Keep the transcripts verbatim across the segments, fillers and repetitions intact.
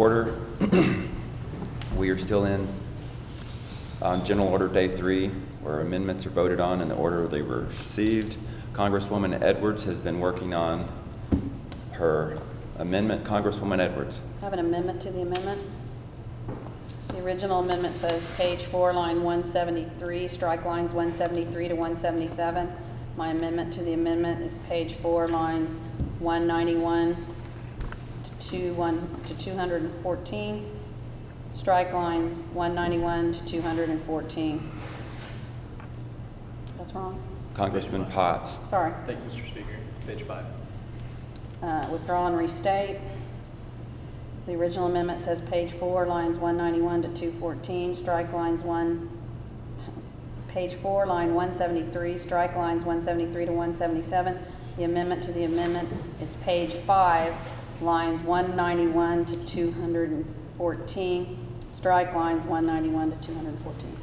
order. We are still in on General Order Day three, where amendments are voted on in the order they were received. Congresswoman Edwards has been working on her amendment. Congresswoman Edwards. I have an amendment to the amendment. The original amendment says page four, line one seventy-three, strike lines one seventy-three to one seventy-seven. My amendment to the amendment is page four, lines one ninety-one to one to two hundred fourteen. Strike lines one ninety-one to two hundred fourteen. That's wrong. Congressman Potts. Sorry. Thank you, Mister Speaker. It's page five. Uh, withdraw and restate. The original amendment says page four, lines one ninety-one to two fourteen, strike lines one, page four, line one seventy-three, strike lines one seventy-three to one seventy-seven. The amendment to the amendment is page five, lines one ninety-one to two hundred fourteen, strike lines one ninety-one to two hundred fourteen.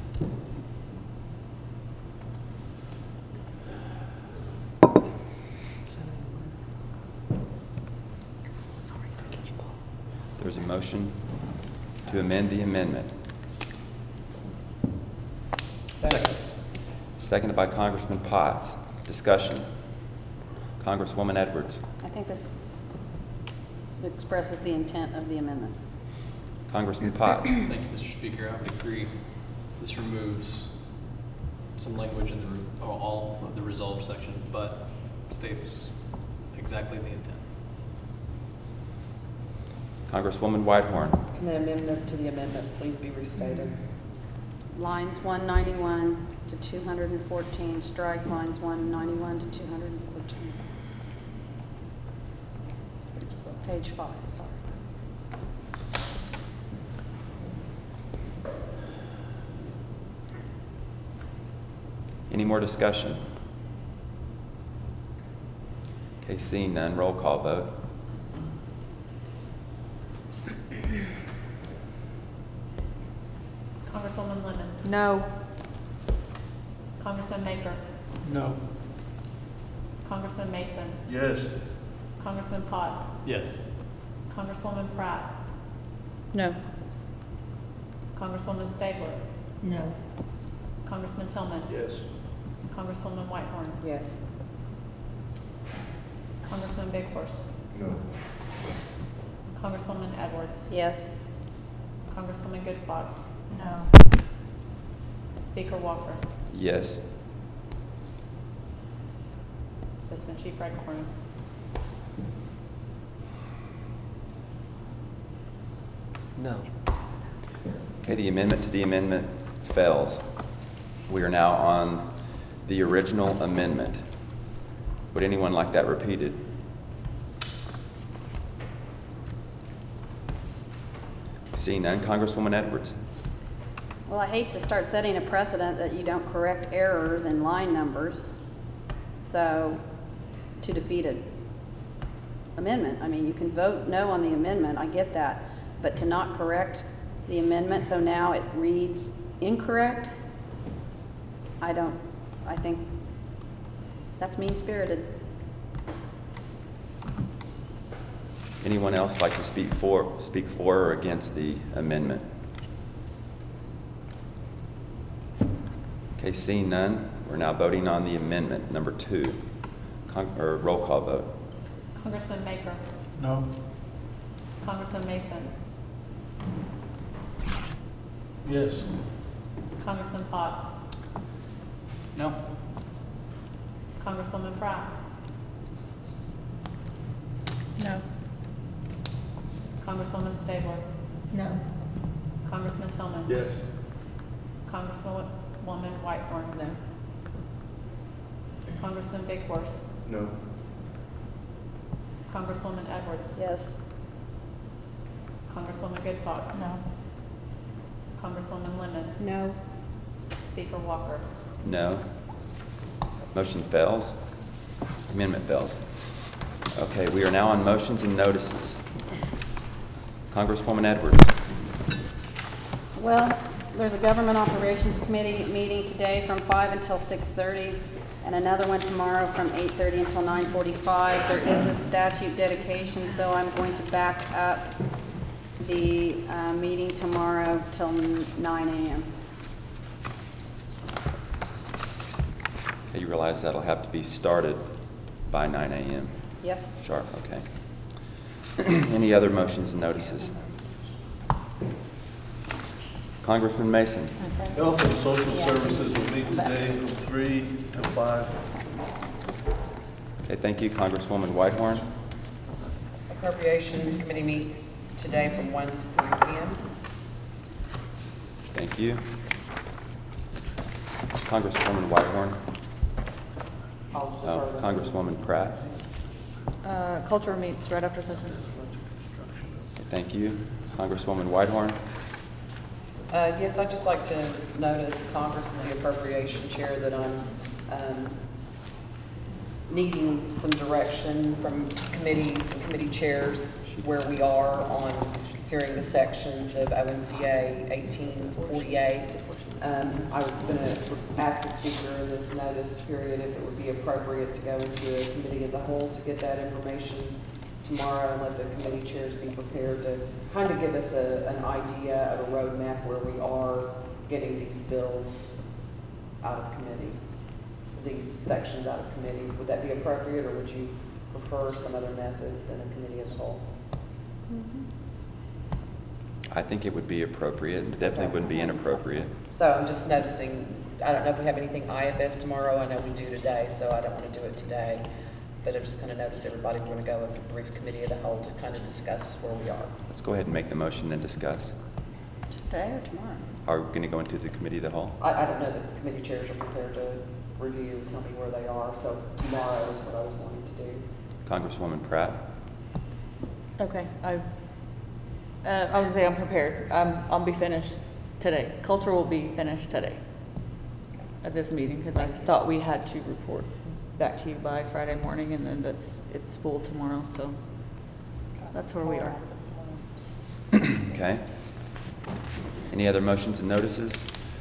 There's a motion to amend the amendment. Second. Seconded by Congressman Potts. Discussion. Congresswoman Edwards. I think this expresses the intent of the amendment. Congressman Potts. Thank you, Mister Speaker. I would agree. This removes some language in the, re- oh, all of the resolve section, but states exactly the intent. Congresswoman Whitehorn. Can the amendment to the amendment please be restated? Lines one ninety-one to two hundred fourteen, strike lines one ninety-one to two hundred fourteen. Page five, sorry. Any more discussion? Okay, seeing none, roll call vote. Congresswoman Lemon. No. Congressman Maker. No. Congressman Mason. Yes. Congressman Potts. Yes. Congresswoman Pratt. No. Congresswoman Stabler. No. Congressman Tillman. Yes. Congresswoman Whitehorn. Yes. Congressman Big Horse. No. Congresswoman Edwards. Yes. Congresswoman Good Fox. No. Speaker Walker. Yes. Assistant Chief Redcorn. No. Okay, the amendment to the amendment fails. We are now on the original amendment. Would anyone like that repeated? Seeing none, Congresswoman Edwards. Well, I hate to start setting a precedent that you don't correct errors in line numbers. So, to defeat an amendment, I mean, you can vote no on the amendment, I get that, but to not correct the amendment, so now it reads incorrect, I don't, I think that's mean-spirited. Anyone else like to speak for, speak for or against the amendment? Okay, seeing none, we're now voting on the amendment, number two. Con- or roll call vote. Congressman Maker. No. Congressman Mason. Yes. Congressman Potts. No. Congresswoman Pratt. No. Congresswoman Stabler. No. Congressman Tillman. Yes. Congresswoman Woman Whitehorn. No. Congressman Big Horse. No. Congresswoman Edwards. Yes. Congresswoman Good Fox. No. Congresswoman Lemon. No. Speaker Walker. No. Motion fails. Amendment fails. Okay, we are now on motions and notices. Congresswoman Edwards. Well, there's a Government Operations Committee meeting today from five until six thirty, and another one tomorrow from eight thirty until nine forty-five. There is a statute dedication, so I'm going to back up the uh, meeting tomorrow till nine a.m. Okay, you realize that'll have to be started by nine a.m. Yes? Sharp, okay. Any other motions and notices? Congressman Mason. Okay. Health and Social Services will meet today from three to five. Okay, thank you. Congresswoman Whitehorn. Appropriations Committee meets today from one to three p m Thank you. Congresswoman Whitehorn. Oh, Congresswoman Pratt. Uh, culture meets right after session. Okay, thank you. Congresswoman Whitehorn. Uh, yes, I'd just like to notice Congress is the appropriation chair that I'm, um, needing some direction from committees and committee chairs where we are on hearing the sections of O N C A eighteen forty-eight. Um, I was gonna ask the speaker in this notice period if it would be appropriate to go into a committee of the whole to get that information tomorrow and let the committee chairs be prepared to kind of give us a, an idea of a roadmap where we are getting these bills out of committee, these sections out of committee. Would that be appropriate, or would you prefer some other method than a committee of the whole? I think it would be appropriate, and definitely wouldn't be inappropriate. So I'm just noticing, I don't know if we have anything I F S tomorrow. I know we do today, so I don't want to do it today. But I'm just going to notice everybody, we're going to go with a brief committee of the whole to kind of discuss where we are. Let's go ahead and make the motion, then discuss. Today or tomorrow? Are we going to go into the committee of the whole? I, I don't know that the committee chairs are prepared to review and tell me where they are, so tomorrow is what I was wanting to do. Congresswoman Pratt. Okay, I, uh, I would say I'm prepared. Um, I'll be finished today. Culture will be finished today at this meeting, because I thought we had to report back to you by Friday morning, and then that's, it's full tomorrow, so that's where we are. Okay. Any other motions and notices?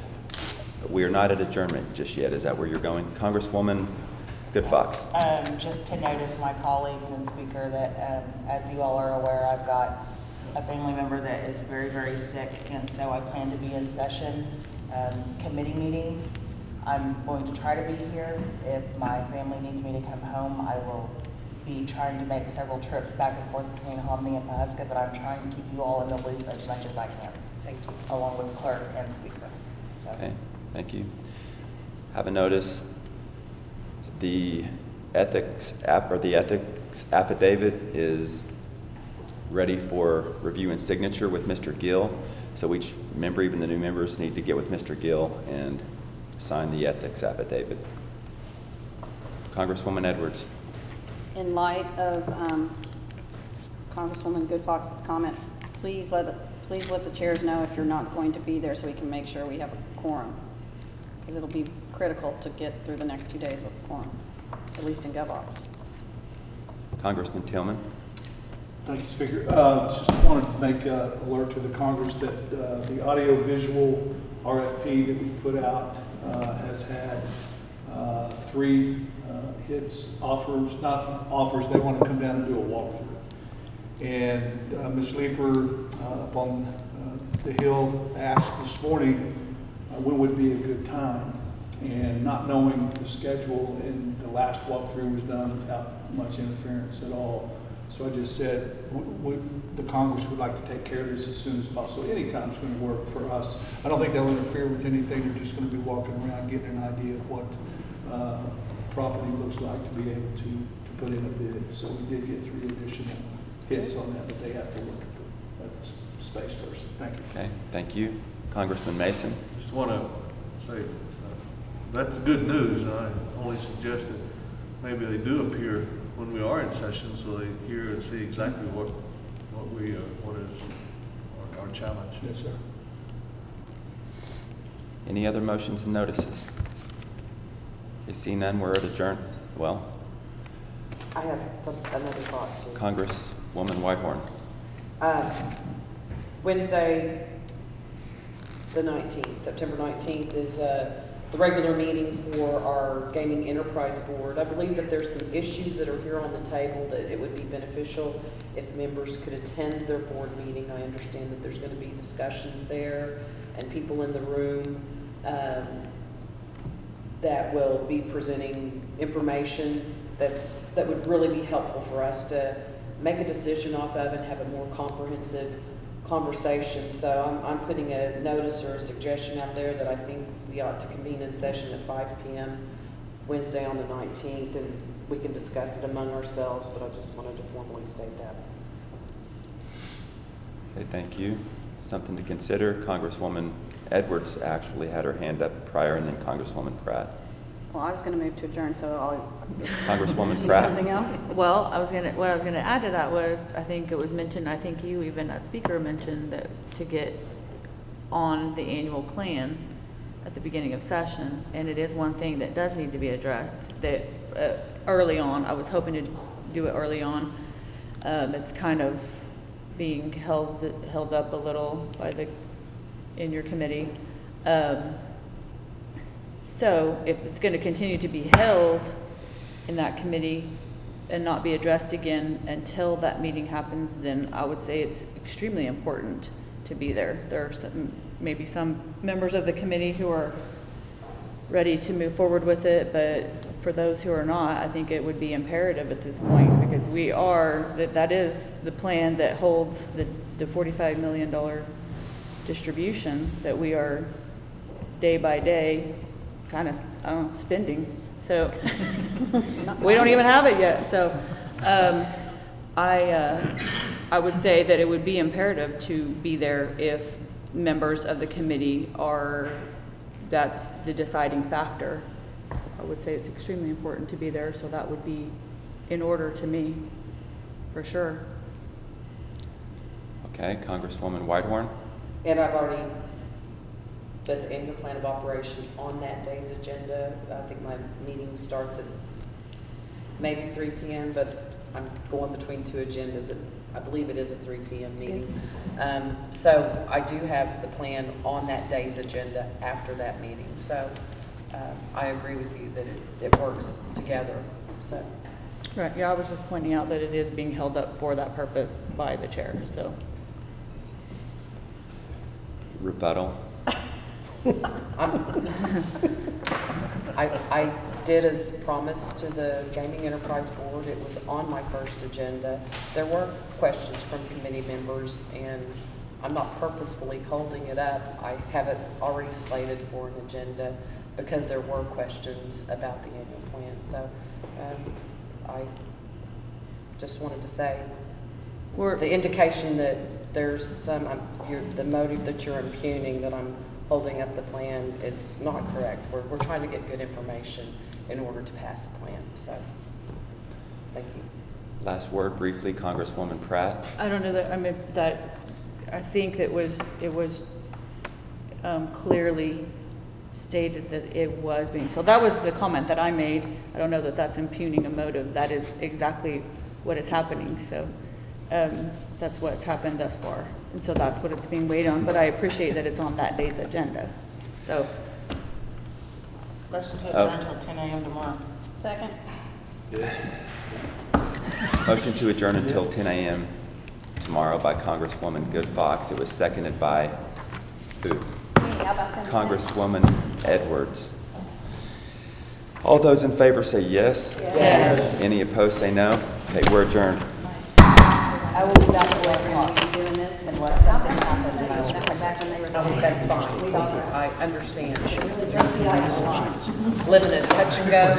We are not at adjournment just yet. Is that where you're going? Congresswoman Good Fox. Um, just to notice my colleagues and speaker that, um, as you all are aware, I've got a family member that is very, very sick, and so I plan to be in session, um, committee meetings. I'm going to try to be here. If my family needs me to come home, I will be trying to make several trips back and forth between Hominy and Pahuska, but I'm trying to keep you all in the loop as much as I can. Thank you. Along with clerk and speaker. So. Okay, thank you. Have a notice. The ethics app or the ethics affidavit is ready for review and signature with Mister Gill. So each member, even the new members, need to get with Mister Gill and sign the ethics affidavit. Congresswoman Edwards. In light of um, Congresswoman Good Fox's comment, please let, please let the chairs know if you're not going to be there so we can make sure we have a quorum. Because it'll be critical to get through the next two days with a quorum, at least in GovOps. Congressman Tillman. Thank you, Speaker. Uh, Just wanted to make uh, alert to the Congress that uh, the audio-visual R F P that we put out uh, has had uh, three uh, hits, offers, not offers, they want to come down and do a walkthrough. And uh, Miz Leeper uh, up on uh, the Hill asked this morning uh, when would be a good time. And not knowing the schedule, and the last walkthrough was done without much interference at all. So I just said, w w the Congress would like to take care of this as soon as possible. Anytime's going to work for us. I don't think they'll interfere with anything. They're just going to be walking around, getting an idea of what uh, property looks like to be able to, to put in a bid. So we did get three additional hits on that, but they have to look at the, at the space first. Thank you. Okay, thank you. Congressman Mason. Just want to say, uh, that's good news. I only suggest that maybe they do appear when we are in session, so they hear and see exactly what what we uh, what is our, our challenge. Yes, sir. Any other motions and notices? You see none, we're at adjourn. Well, I have some- another thought too. Congresswoman Whitehorn. Um, Wednesday, the nineteenth, September nineteenth is uh, the regular meeting for our Gaming Enterprise Board. I believe that there's some issues that are here on the table that it would be beneficial if members could attend their board meeting. I understand that there's going to be discussions there and people in the room um, that will be presenting information that's, that would really be helpful for us to make a decision off of and have a more comprehensive conversation. So I'm, I'm putting a notice or a suggestion out there that I think we ought to convene in session at five P M Wednesday on the nineteenth, and we can discuss it among ourselves, but I just wanted to formally state that. Okay, thank you. Something to consider. Congresswoman Edwards actually had her hand up prior, and then Congresswoman Pratt. Well, I was going to move to adjourn, so I'll. Congresswoman Do you Pratt. have something else? Well, I was gonna, what I was gonna add to that was, I think it was mentioned, I think you, even a speaker mentioned that to get on the annual plan at the beginning of session, and it is one thing that does need to be addressed, that's uh, early on. I was hoping to do it early on. Um, it's kind of being held, held up a little by the, in your committee. Um, So if it's going to continue to be held in that committee and not be addressed again until that meeting happens, then I would say it's extremely important to be there. There are some, maybe some members of the committee who are ready to move forward with it, but for those who are not, I think it would be imperative at this point, because we are, that, that is the plan that holds the, the forty-five million dollars distribution that we are day by day kind of, I don't know, spending. So we don't even have it yet. So um, I, uh, I would say that it would be imperative to be there if members of the committee are, that's the deciding factor. I would say it's extremely important to be there, so that would be in order to me, for sure. Okay, Congresswoman Whitehorn. And I've already put the annual plan of operation on that day's agenda. I think my meeting starts at maybe three P M, but I'm going between two agendas. I believe it is a three P M meeting. Um, so I do have the plan on that day's agenda after that meeting. So um, I agree with you that it, it works together. So. Right, yeah, I was just pointing out that it is being held up for that purpose by the chair, so. Rebuttal. I'm- I, I did as promised to the Gaming Enterprise Board. It was on my first agenda. There were questions from committee members, and I'm not purposefully holding it up. I have it already slated for an agenda because there were questions about the annual plan. So um, I just wanted to say We're, the indication that there's some, um, you're, the motive that you're impugning that I'm holding up the plan is not correct. We're, we're trying to get good information in order to pass the plan. So, thank you. Last word briefly, Congresswoman Pratt. I don't know that, I mean, that, I think it was, it was um, clearly stated that it was being, so that was the comment that I made. I don't know that that's impugning a motive. That is exactly what is happening. So um, that's what's happened thus far. And so that's what it's being weighed on, but I appreciate that it's on that day's agenda. So. Motion to Oh. adjourn until ten A M tomorrow. Second? Motion to adjourn until ten A M tomorrow by Congresswoman Good Fox. It was seconded by who? Me, how about them? Congresswoman Edwards. All those in favor say yes. Yes. Any opposed say no. Okay, we're adjourned. I will be back at eleven o'clock doing this unless something happens. And I will come back when they were. That's fine. I understand. Really drove the ice a lot. Living in touch and go.